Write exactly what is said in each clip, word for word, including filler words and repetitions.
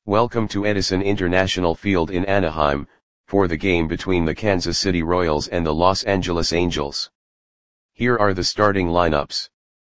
Welcome to Edison International Field in Anaheim, for the game between the Kansas City Royals and the Los Angeles Angels. Here are the starting lineups.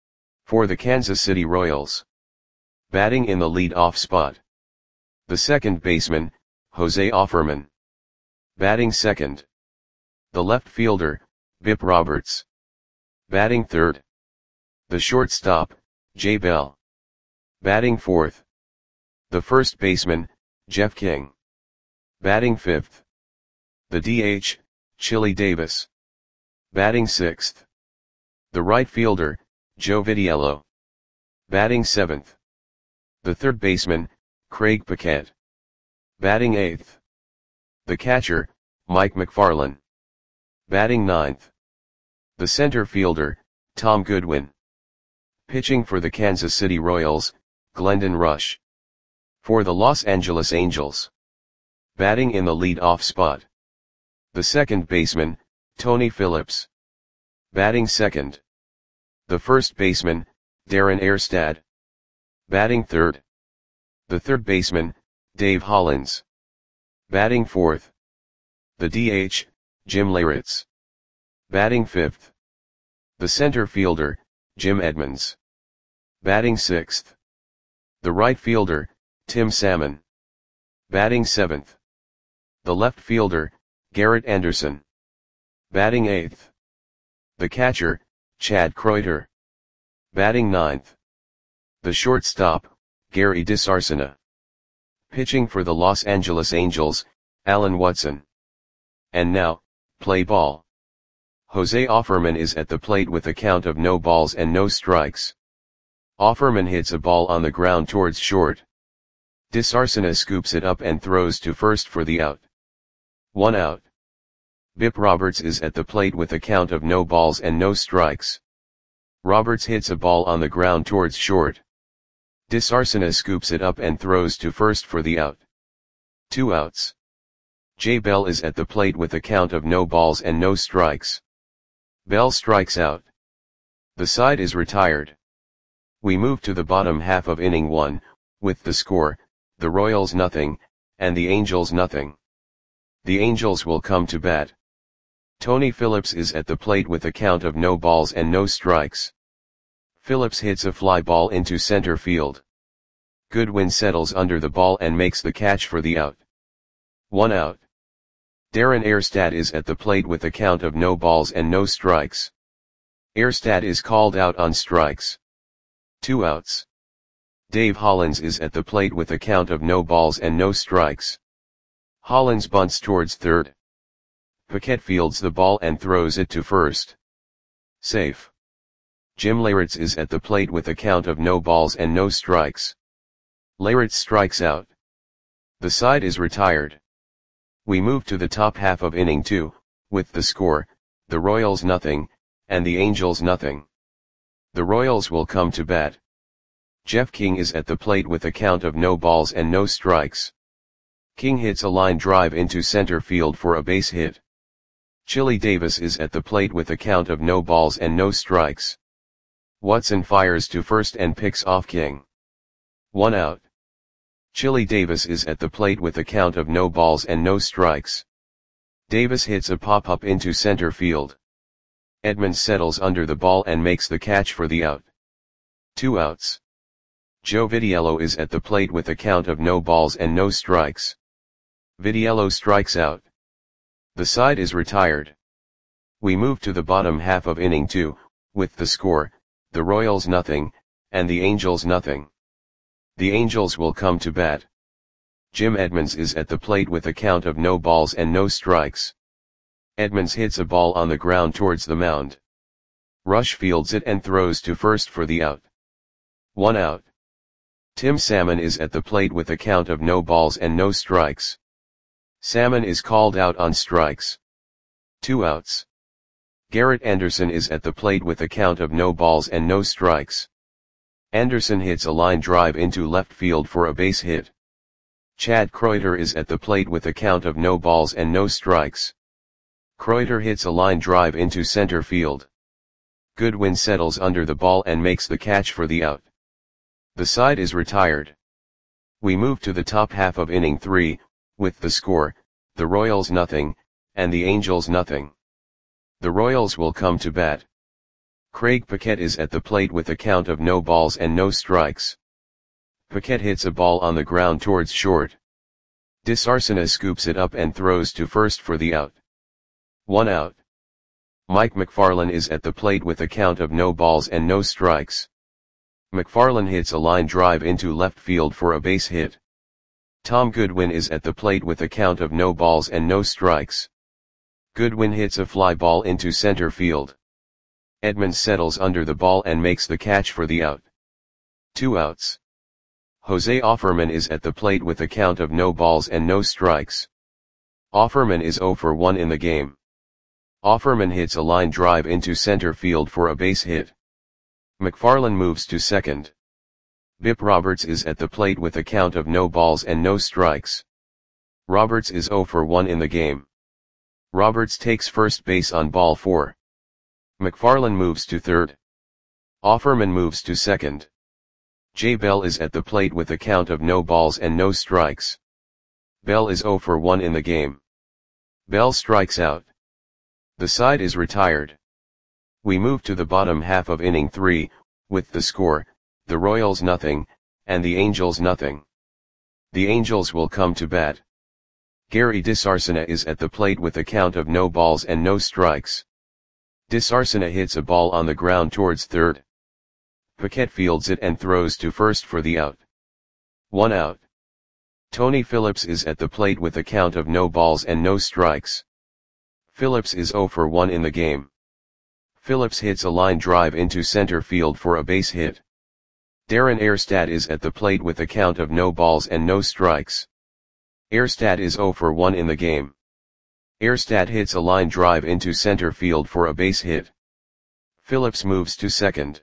For the Kansas City Royals. Batting in the lead-off spot. The second baseman, Jose Offerman. Batting second. The left fielder, Bip Roberts. Batting third. The shortstop, Jay Bell. Batting fourth. The first baseman, Jeff King. Batting fifth. The D H, Chili Davis. Batting sixth. The right fielder, Joe Vitiello. Batting seventh. The third baseman, Craig Paquette. Batting eighth. The catcher, Mike McFarland. Batting ninth. The center fielder, Tom Goodwin. Pitching for the Kansas City Royals, Glendon Rush. For the Los Angeles Angels. Batting in the lead-off spot. The second baseman, Tony Phillips. Batting second. The first baseman, Darren Erstad. Batting third. The third baseman, Dave Hollins. Batting fourth. The D H, Jim Leyritz. Batting fifth. The center fielder, Jim Edmonds. Batting sixth. The right fielder, Tim Salmon. Batting seventh. The left fielder, Garrett Anderson. Batting eighth. The catcher, Chad Kreuter. Batting ninth. The shortstop, Gary DiSarcina. Pitching for the Los Angeles Angels, Alan Watson. And now, play ball. Jose Offerman is at the plate with a count of no balls and no strikes. Offerman hits a ball on the ground towards short. DiSarcina scoops it up and throws to first for the out. One out. Bip Roberts is at the plate with a count of no balls and no strikes. Roberts hits a ball on the ground towards short. DiSarcina scoops it up and throws to first for the out. Two outs. Jay Bell is at the plate with a count of no balls and no strikes. Bell strikes out. The side is retired. We move to the bottom half of inning one, with the score, the Royals nothing, and the Angels nothing. The Angels will come to bat. Tony Phillips is at the plate with a count of no balls and no strikes. Phillips hits a fly ball into center field. Goodwin settles under the ball and makes the catch for the out. One out. Darren Erstad is at the plate with a count of no balls and no strikes. Erstad is called out on strikes. Two outs. Dave Hollins is at the plate with a count of no balls and no strikes. Hollins bunts towards third. Paquette fields the ball and throws it to first. Safe. Jim Leyritz is at the plate with a count of no balls and no strikes. Leyritz strikes out. The side is retired. We move to the top half of inning two, with the score, the Royals nothing, and the Angels nothing. The Royals will come to bat. Jeff King is at the plate with a count of no balls and no strikes. King hits a line drive into center field for a base hit. Chili Davis is at the plate with a count of no balls and no strikes. Watson fires to first and picks off King. One out. Chili Davis is at the plate with a count of no balls and no strikes. Davis hits a pop-up into center field. Edmonds settles under the ball and makes the catch for the out. Two outs. Joe Vitiello is at the plate with a count of no balls and no strikes. Vitiello strikes out. The side is retired. We move to the bottom half of inning two, with the score, the Royals nothing, and the Angels nothing. The Angels will come to bat. Jim Edmonds is at the plate with a count of no balls and no strikes. Edmonds hits a ball on the ground towards the mound. Rush fields it and throws to first for the out. One out. Tim Salmon is at the plate with a count of no balls and no strikes. Salmon is called out on strikes. Two outs. Garrett Anderson is at the plate with a count of no balls and no strikes. Anderson hits a line drive into left field for a base hit. Chad Kreuter is at the plate with a count of no balls and no strikes. Kreuter hits a line drive into center field. Goodwin settles under the ball and makes the catch for the out. The side is retired. We move to the top half of inning three, with the score, the Royals nothing, and the Angels nothing. The Royals will come to bat. Craig Paquette is at the plate with a count of no balls and no strikes. Paquette hits a ball on the ground towards short. Disarcina scoops it up and throws to first for the out. One out. Mike McFarland is at the plate with a count of no balls and no strikes. McFarland hits a line drive into left field for a base hit. Tom Goodwin is at the plate with a count of no balls and no strikes. Goodwin hits a fly ball into center field. Edmonds settles under the ball and makes the catch for the out. Two outs. Jose Offerman is at the plate with a count of no balls and no strikes. Offerman is oh for one in the game. Offerman hits a line drive into center field for a base hit. McFarland moves to second. Bip Roberts is at the plate with a count of no balls and no strikes. Roberts is oh for one in the game. Roberts takes first base on ball four. McFarland moves to third. Offerman moves to second. Jay Bell is at the plate with a count of no balls and no strikes. Bell is oh for one in the game. Bell strikes out. The side is retired. We move to the bottom half of inning three, with the score, the Royals nothing, and the Angels nothing. The Angels will come to bat. Gary Disarcina is at the plate with a count of no balls and no strikes. Disarcina hits a ball on the ground towards third. Paquette fields it and throws to first for the out. One out. Tony Phillips is at the plate with a count of no balls and no strikes. Phillips is oh for one in the game. Phillips hits a line drive into center field for a base hit. Darren Erstad is at the plate with a count of no balls and no strikes. Erstad is oh for one in the game. Erstad hits a line drive into center field for a base hit. Phillips moves to second.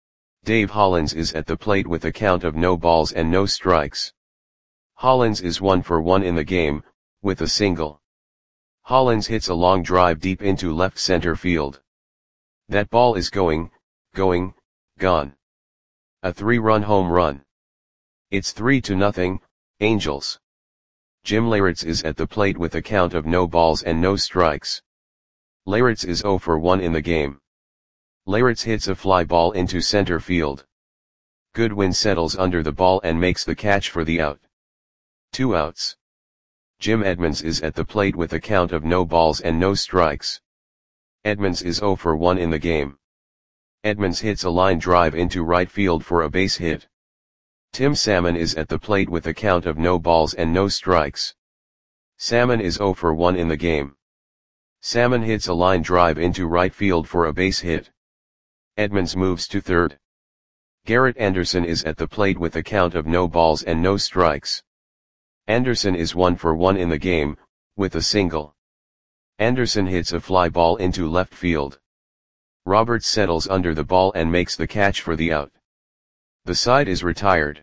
Dave Hollins is at the plate with a count of no balls and no strikes. Hollins is one for one in the game, with a single. Hollins hits a long drive deep into left center field. That ball is going, going, gone. A three-run home run. It's three to nothing, Angels. Jim Leyritz is at the plate with a count of no balls and no strikes. Leyritz is oh for one in the game. Leyritz hits a fly ball into center field. Goodwin settles under the ball and makes the catch for the out. Two outs. Jim Edmonds is at the plate with a count of no balls and no strikes. Edmonds is oh for one in the game. Edmonds hits a line drive into right field for a base hit. Tim Salmon is at the plate with a count of no balls and no strikes. Salmon is oh for one in the game. Salmon hits a line drive into right field for a base hit. Edmonds moves to third. Garrett Anderson is at the plate with a count of no balls and no strikes. Anderson is one for one in the game, with a single. Anderson hits a fly ball into left field. Roberts settles under the ball and makes the catch for the out. The side is retired.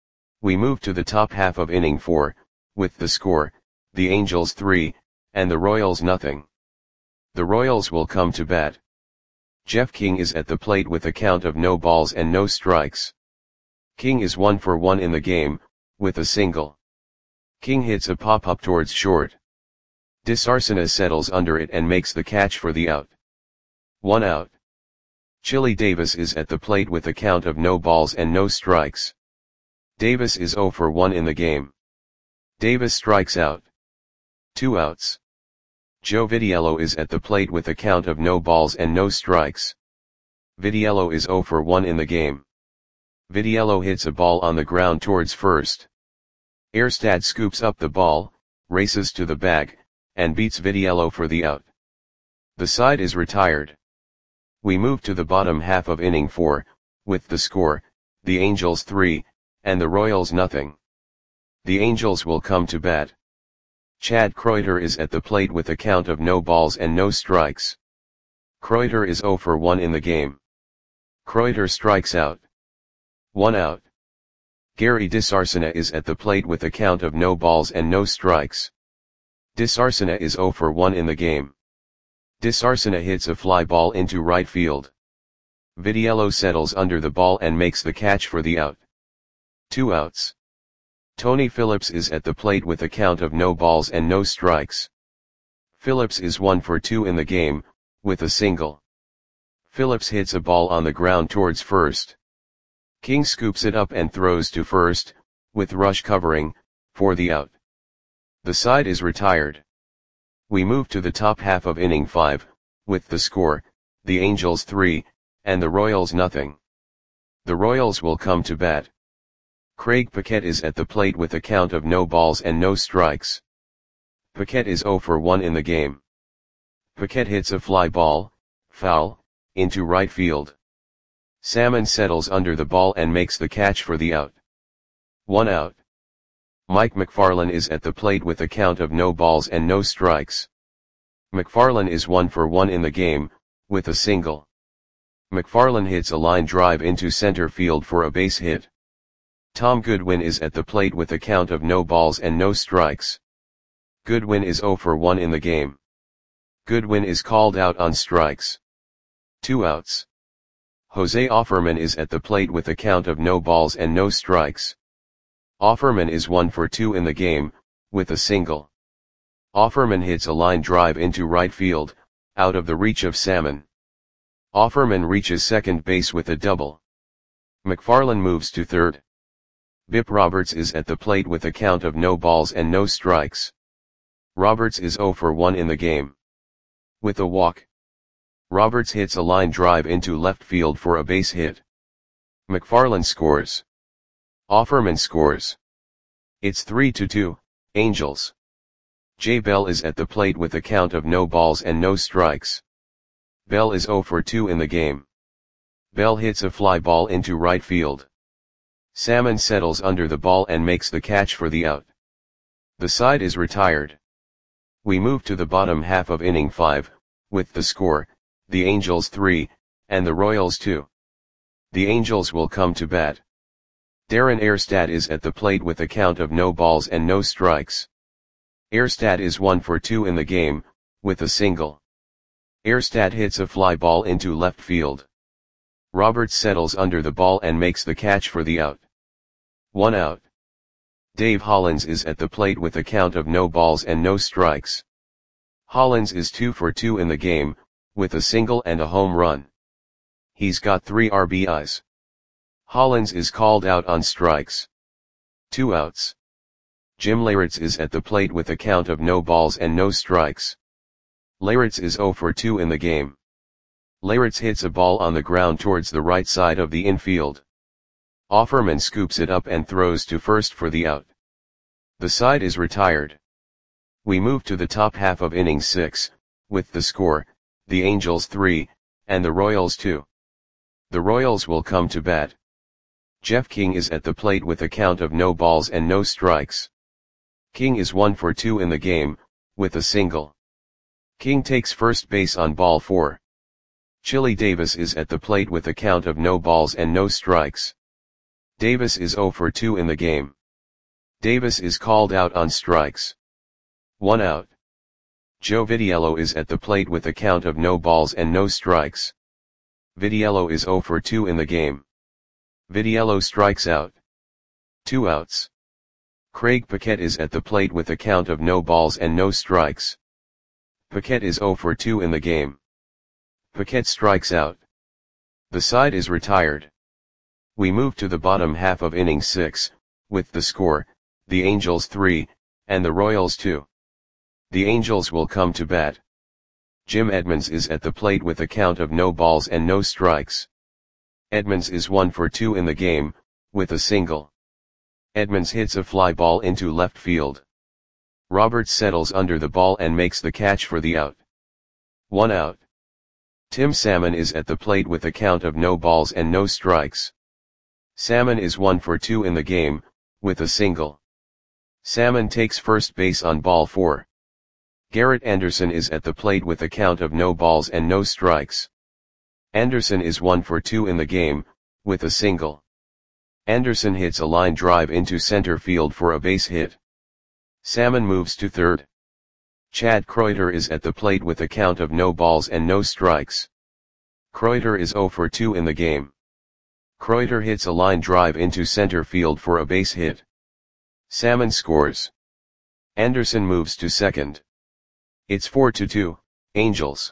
We move to the top half of inning four, with the score, the Angels three, and the Royals nothing. The Royals will come to bat. Jeff King is at the plate with a count of no balls and no strikes. King is one for one in the game, with a single. King hits a pop-up towards short. Disarcina settles under it and makes the catch for the out. One out. Chili Davis is at the plate with a count of no balls and no strikes. Davis is oh for one in the game. Davis strikes out. Two outs. Joe Vitiello is at the plate with a count of no balls and no strikes. Vitiello is oh for one in the game. Vitiello hits a ball on the ground towards first. Erstad scoops up the ball, races to the bag, and beats Vitiello for the out. The side is retired. We move to the bottom half of inning four, with the score, the Angels three, and the Royals nothing. The Angels will come to bat. Chad Kreuter is at the plate with a count of no balls and no strikes. Kreuter is oh for one in the game. Kreuter strikes out. One out. Gary Disarcina is at the plate with a count of no balls and no strikes. Disarcina is oh for one in the game. Disarcina hits a fly ball into right field. Vitiello settles under the ball and makes the catch for the out. Two outs. Tony Phillips is at the plate with a count of no balls and no strikes. Phillips is one for two in the game, with a single. Phillips hits a ball on the ground towards first. King scoops it up and throws to first, with Rush covering, for the out. The side is retired. We move to the top half of inning five, with the score, the Angels three, and the Royals nothing. The Royals will come to bat. Craig Paquette is at the plate with a count of no balls and no strikes. Paquette is zero for one in the game. Paquette hits a fly ball, foul, into right field. Salmon settles under the ball and makes the catch for the out. One out. Mike McFarland is at the plate with a count of no balls and no strikes. McFarland is one for one in the game, with a single. McFarland hits a line drive into center field for a base hit. Tom Goodwin is at the plate with a count of no balls and no strikes. Goodwin is zero for one in the game. Goodwin is called out on strikes. Two outs. Jose Offerman is at the plate with a count of no balls and no strikes. Offerman is one for two in the game, with a single. Offerman hits a line drive into right field, out of the reach of Salmon. Offerman reaches second base with a double. McFarland moves to third. Bip Roberts is at the plate with a count of no balls and no strikes. Roberts is zero for one in the game. With a walk. Roberts hits a line drive into left field for a base hit. McFarland scores. Offerman scores. It's three to two, Angels. Jay Bell is at the plate with a count of no balls and no strikes. Bell is zero for two in the game. Bell hits a fly ball into right field. Salmon settles under the ball and makes the catch for the out. The side is retired. We move to the bottom half of inning five, with the score, the Angels three, and the Royals two. The Angels will come to bat. Darren Erstad is at the plate with a count of no balls and no strikes. Erstad is one for two in the game, with a single. Erstad hits a fly ball into left field. Roberts settles under the ball and makes the catch for the out. One out. Dave Hollins is at the plate with a count of no balls and no strikes. Hollins is two for two in the game, with a single and a home run. He's got three R B Is. Hollins is called out on strikes. Two outs. Jim Leyritz is at the plate with a count of no balls and no strikes. Leyritz is zero for two in the game. Leyritz hits a ball on the ground towards the right side of the infield. Offerman scoops it up and throws to first for the out. The side is retired. We move to the top half of inning six, with the score, the Angels three, and the Royals two. The Royals will come to bat. Jeff King is at the plate with a count of no balls and no strikes. King is one for two in the game, with a single. King takes first base on ball four. Chili Davis is at the plate with a count of no balls and no strikes. Davis is zero for two in the game. Davis is called out on strikes. One out. Joe Vitiello is at the plate with a count of no balls and no strikes. Vitiello is zero for two in the game. Vitiello strikes out. Two outs. Craig Paquette is at the plate with a count of no balls and no strikes. Paquette is zero for two in the game. Paquette strikes out. The side is retired. We move to the bottom half of inning six, with the score, the Angels three, and the Royals two. The Angels will come to bat. Jim Edmonds is at the plate with a count of no balls and no strikes. Edmonds is one for two in the game, with a single. Edmonds hits a fly ball into left field. Roberts settles under the ball and makes the catch for the out. One out. Tim Salmon is at the plate with a count of no balls and no strikes. Salmon is one for two in the game, with a single. Salmon takes first base on ball four. Garrett Anderson is at the plate with a count of no balls and no strikes. Anderson is one for two in the game, with a single. Anderson hits a line drive into center field for a base hit. Salmon moves to third. Chad Kreuter is at the plate with a count of no balls and no strikes. Kreuter is zero for two in the game. Kreuter hits a line drive into center field for a base hit. Salmon scores. Anderson moves to second. It's four to two, Angels.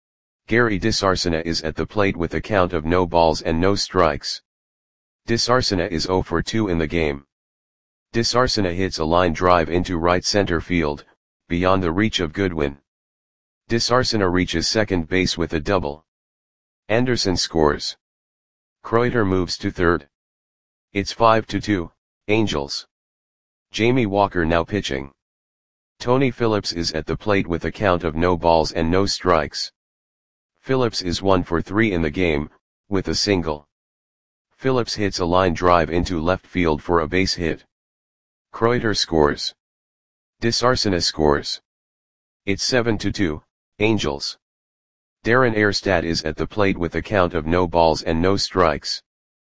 Gary DiSarcina is at the plate with a count of no balls and no strikes. DiSarcina is zero for two in the game. DiSarcina hits a line drive into right center field, beyond the reach of Goodwin. DiSarcina reaches second base with a double. Anderson scores. Kreuter moves to third. It's five to two, Angels. Jamie Walker now pitching. Tony Phillips is at the plate with a count of no balls and no strikes. Phillips is one for three in the game, with a single. Phillips hits a line drive into left field for a base hit. Kreuter scores. DiSarcina scores. It's seven to two, Angels. Darren Erstad is at the plate with a count of no balls and no strikes.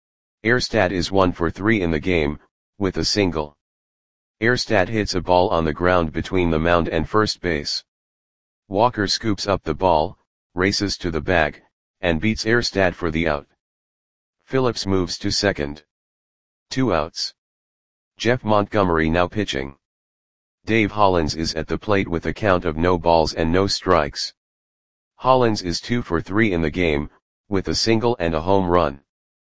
Erstad is one for three in the game, with a single. Erstad hits a ball on the ground between the mound and first base. Walker scoops up the ball, races to the bag, and beats Erstad for the out. Phillips moves to second. Two outs. Jeff Montgomery now pitching. Dave Hollins is at the plate with a count of no balls and no strikes. Hollins is two for three in the game, with a single and a home run.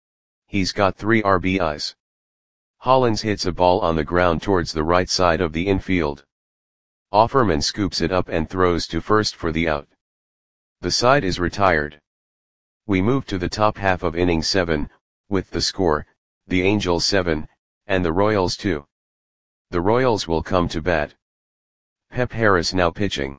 He's got three R B Is. Hollins hits a ball on the ground towards the right side of the infield. Offerman scoops it up and throws to first for the out. The side is retired. We move to the top half of inning seven, with the score, the Angels seven, and the Royals two. The Royals will come to bat. Pep Harris now pitching.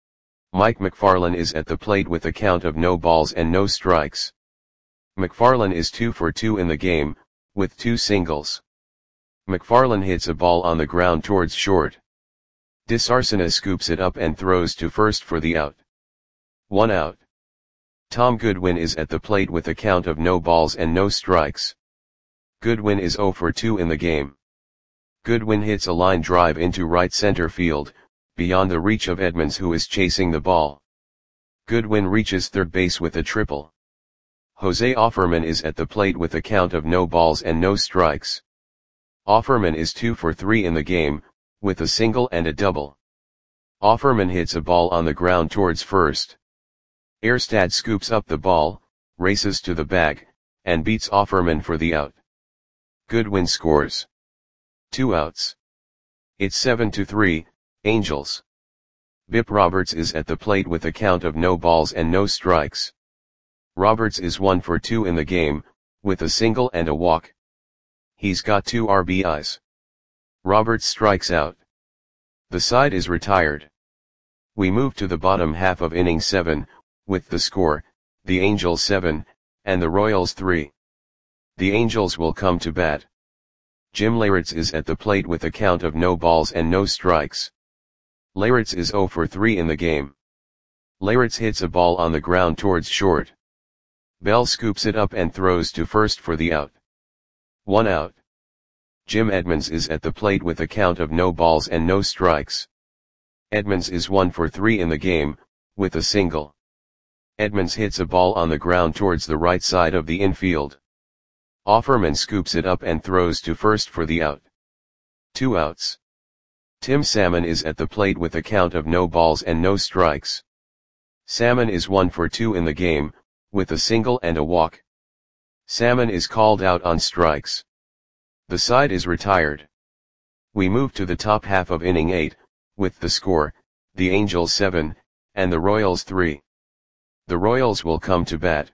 Mike McFarland is at the plate with a count of no balls and no strikes. McFarland is two for two in the game, with two singles. McFarland hits a ball on the ground towards short. DiSarcina scoops it up and throws to first for the out. One out. Tom Goodwin is at the plate with a count of no balls and no strikes. Goodwin is zero for two in the game. Goodwin hits a line drive into right center field, beyond the reach of Edmonds, who is chasing the ball. Goodwin reaches third base with a triple. Jose Offerman is at the plate with a count of no balls and no strikes. Offerman is two for three in the game, with a single and a double. Offerman hits a ball on the ground towards first. Erstad scoops up the ball, races to the bag, and beats Offerman for the out. Goodwin scores. Two outs. It's seven to three, Angels. Bip Roberts is at the plate with a count of no balls and no strikes. Roberts is one for two in the game, with a single and a walk. He's got two R B Is. Roberts strikes out. The side is retired. We move to the bottom half of inning seven, with the score, the Angels seven, and the Royals three. The Angels will come to bat. Jim Leyritz is at the plate with a count of no balls and no strikes. Leyritz is zero for three in the game. Leyritz hits a ball on the ground towards short. Bell scoops it up and throws to first for the out. One out. Jim Edmonds is at the plate with a count of no balls and no strikes. Edmonds is one for three in the game, with a single. Edmonds hits a ball on the ground towards the right side of the infield. Offerman scoops it up and throws to first for the out. Two outs. Tim Salmon is at the plate with a count of no balls and no strikes. Salmon is one for two in the game, with a single and a walk. Salmon is called out on strikes. The side is retired. We move to the top half of inning eight, with the score, the Angels seven, and the Royals three. The Royals will come to bat.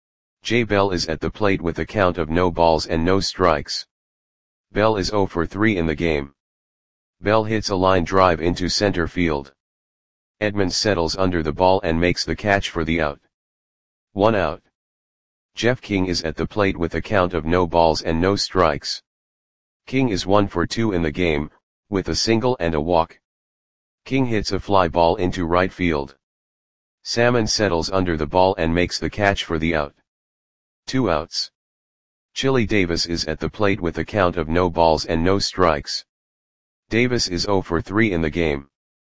Jay Bell is at the plate with a count of no balls and no strikes. Bell is zero for three in the game. Bell hits a line drive into center field. Edmonds settles under the ball and makes the catch for the out. One out. Jeff King is at the plate with a count of no balls and no strikes. King is one for two in the game, with a single and a walk. King hits a fly ball into right field. Salmon settles under the ball and makes the catch for the out. Two outs. Chili Davis is at the plate with a count of no balls and no strikes. Davis is zero for three in the game.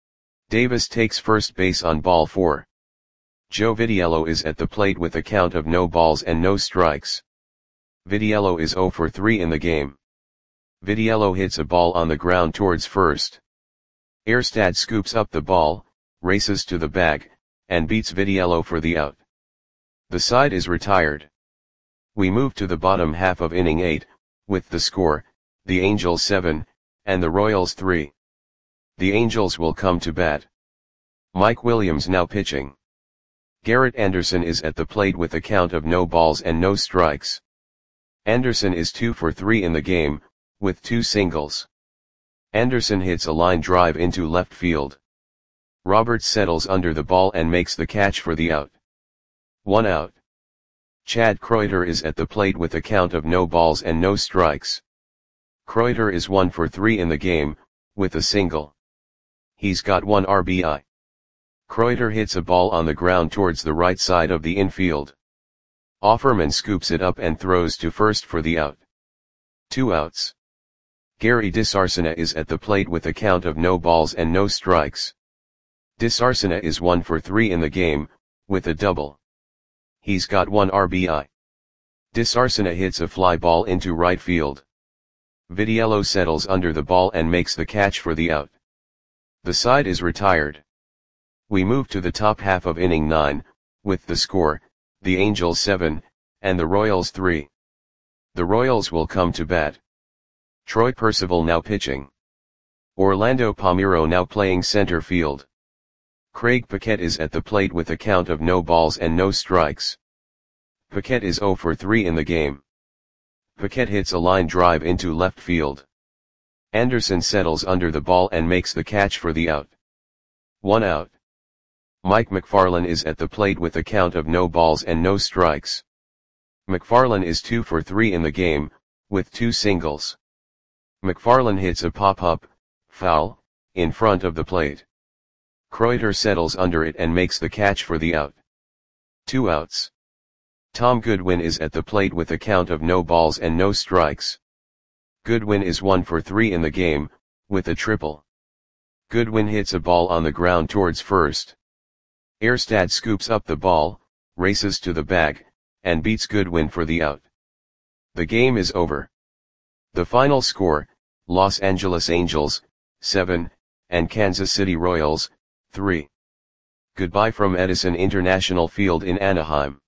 Davis takes first base on ball four. Joe Vitiello is at the plate with a count of no balls and no strikes. Vitiello is zero for three in the game. Vitiello hits a ball on the ground towards first. Erstad scoops up the ball, races to the bag, and beats Vitiello for the out. The side is retired. We move to the bottom half of inning eight, with the score, the Angels seven, and the Royals three. The Angels will come to bat. Mike Williams now pitching. Garrett Anderson is at the plate with a count of no balls and no strikes. Anderson is two for three in the game, with two singles. Anderson hits a line drive into left field. Roberts settles under the ball and makes the catch for the out. One out. Chad Kreuter is at the plate with a count of no balls and no strikes. Kreuter is one for three in the game, with a single. He's got one R B I. Kreuter hits a ball on the ground towards the right side of the infield. Offerman scoops it up and throws to first for the out. Two outs. Gary DeSarcina is at the plate with a count of no balls and no strikes. DeSarcina is one for three in the game, with a double. He's got one R B I. DeSarcina hits a fly ball into right field. Vitiello settles under the ball and makes the catch for the out. The side is retired. We move to the top half of inning nine, with the score, the Angels seven, and the Royals three. The Royals will come to bat. Troy Percival now pitching. Orlando Palmeiro now playing center field. Craig Paquette is at the plate with a count of no balls and no strikes. Paquette is zero for three in the game. Paquette hits a line drive into left field. Anderson settles under the ball and makes the catch for the out. One out. Mike McFarland is at the plate with a count of no balls and no strikes. McFarland is two for three in the game, with two singles. McFarland hits a pop-up, foul, in front of the plate. Kreuter settles under it and makes the catch for the out. Two outs. Tom Goodwin is at the plate with a count of no balls and no strikes. Goodwin is one for three in the game, with a triple. Goodwin hits a ball on the ground towards first. Erstad scoops up the ball, races to the bag, and beats Goodwin for the out. The game is over. The final score, Los Angeles Angels, seven, and Kansas City Royals, three. Goodbye from Edison International Field in Anaheim.